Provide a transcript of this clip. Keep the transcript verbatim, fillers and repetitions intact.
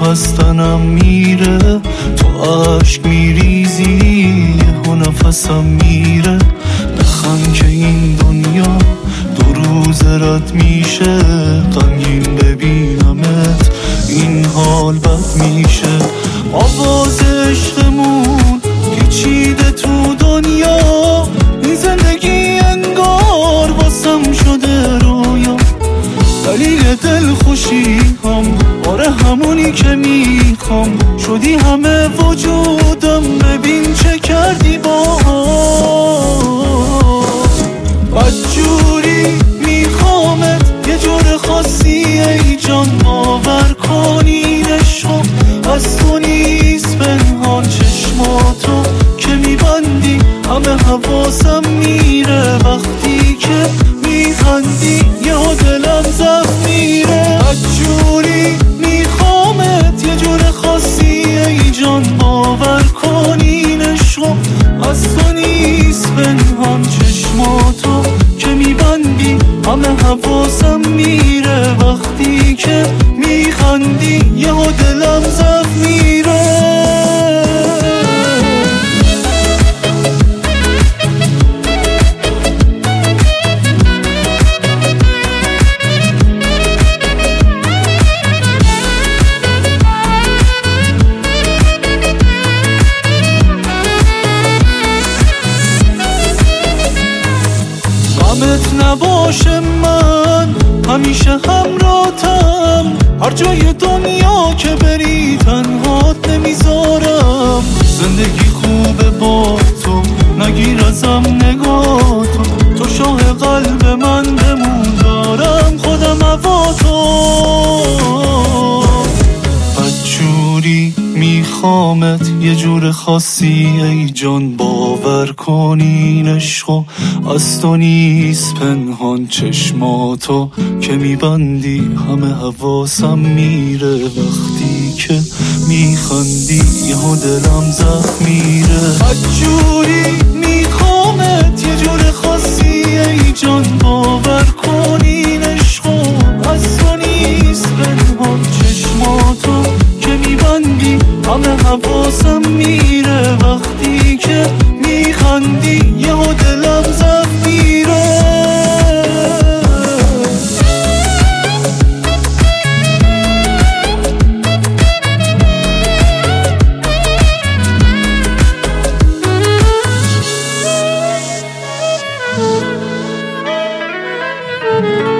از تنم میره، تو عشق میریزی یهو نفسم میره. بخند که این دنیا دو روز رد میشه، غمگین ببینمت این حال بد میشه. آواز عشقمون پیچیده تو دنیا، این زندگی انگار واسم شده رویا. دلیل دل خوشی هم آره همونی که میخوام، شدی همه وجودم ببین چه کردی باهات. بدجوری میخوامت یه جور خاصی ای جان، باور کن این عشق از تو نیست پنهان. چشماتو که میبندی همه حواسم میره، وقتی که میخندی یه دلم زخم میره. بدجوری میخوامت یه جور خاصی ای جان، باور کن این عشق از تو نیست پنهان. چشماتو که میبندی همه حواسم میره، وقتی که میخندی یه دلم زخم میره. غمت نباشه من همیشه همراهتم، هر جای دنیا که بری تنهات نمیذارم. زندگی خوبه با تو نگیر ازم نگاه تو، تو شاه قلب من بمون دارم خودم هوا تو. بدجوری میخوامت یه جور خاصی ای جان، باور کن این عشق از تو نیست پنهان. چشماتو که میبندی همه حواسم میره، وقتی که میخندی یه دلم زخم میره. بدجوری میخوامت یه جور خاصی ای جان، باور کن این عشق از تو نیست پنهان. چشماتو که میبندی همه حواسم میره، وقتی که میخندی یه دلم زخم میره. Thank you.